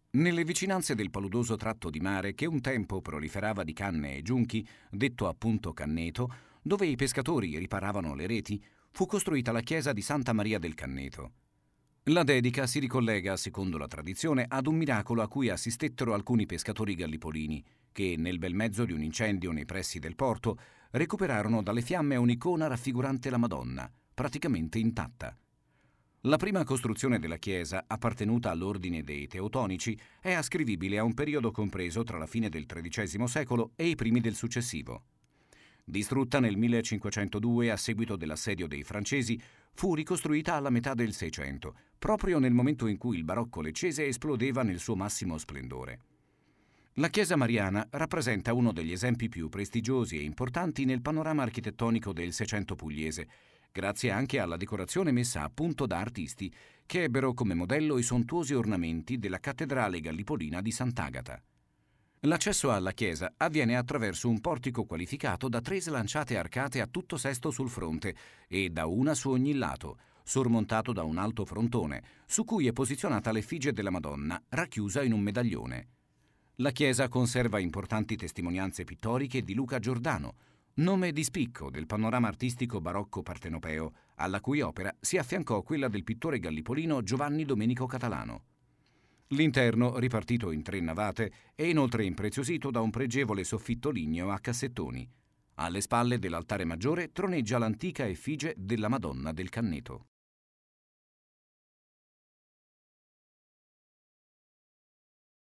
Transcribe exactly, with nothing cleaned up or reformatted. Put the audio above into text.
Nelle vicinanze del paludoso tratto di mare che un tempo proliferava di canne e giunchi, detto appunto Canneto, dove i pescatori riparavano le reti, fu costruita la chiesa di Santa Maria del Canneto. La dedica si ricollega, secondo la tradizione, ad un miracolo a cui assistettero alcuni pescatori gallipolini, che, nel bel mezzo di un incendio nei pressi del porto, recuperarono dalle fiamme un'icona raffigurante la Madonna, praticamente intatta. La prima costruzione della chiesa, appartenuta all'ordine dei Teutonici, è ascrivibile a un periodo compreso tra la fine del tredicesimo secolo e i primi del successivo. Distrutta nel millecinquecentodue a seguito dell'assedio dei francesi, fu ricostruita alla metà del Seicento, proprio nel momento in cui il barocco leccese esplodeva nel suo massimo splendore. La chiesa mariana rappresenta uno degli esempi più prestigiosi e importanti nel panorama architettonico del Seicento pugliese, grazie anche alla decorazione messa a punto da artisti che ebbero come modello i sontuosi ornamenti della cattedrale gallipolina di Sant'Agata. L'accesso alla chiesa avviene attraverso un portico qualificato da tre slanciate arcate a tutto sesto sul fronte e da una su ogni lato, sormontato da un alto frontone, su cui è posizionata l'effigie della Madonna, racchiusa in un medaglione. La chiesa conserva importanti testimonianze pittoriche di Luca Giordano, nome di spicco del panorama artistico barocco partenopeo, alla cui opera si affiancò quella del pittore gallipolino Giovanni Domenico Catalano. L'interno, ripartito in tre navate, è inoltre impreziosito da un pregevole soffitto ligneo a cassettoni. Alle spalle dell'altare maggiore troneggia l'antica effigie della Madonna del Canneto.